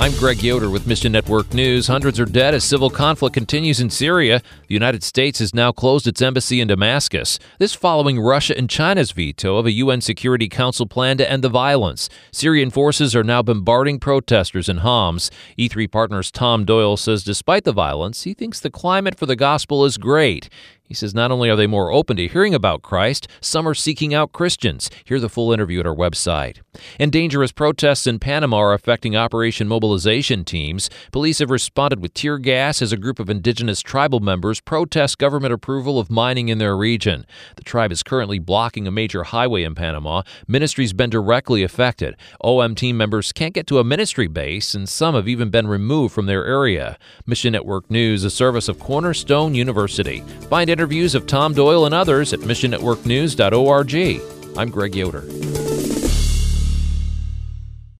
I'm Greg Yoder with Mission Network News. Hundreds are dead as civil conflict continues in Syria. The United States has now closed its embassy in Damascus. This following Russia and China's veto of a UN Security Council plan to end the violence. Syrian forces are now bombarding protesters in Homs. E3 Partners' Tom Doyle says despite the violence, he thinks the climate for the gospel is great. He says not only are they more open to hearing about Christ, some are seeking out Christians. Hear the full interview at our website. And dangerous protests in Panama are affecting Operation Mobilization teams. Police have responded with tear gas as a group of indigenous tribal members protest government approval of mining in their region. The tribe is currently blocking a major highway in Panama. Ministry's been directly affected. OM team members can't get to a ministry base, and some have even been removed from their area. Mission Network News, a service of Cornerstone University. Find interviews of Tom Doyle and others at missionnetworknews.org. I'm Greg Yoder.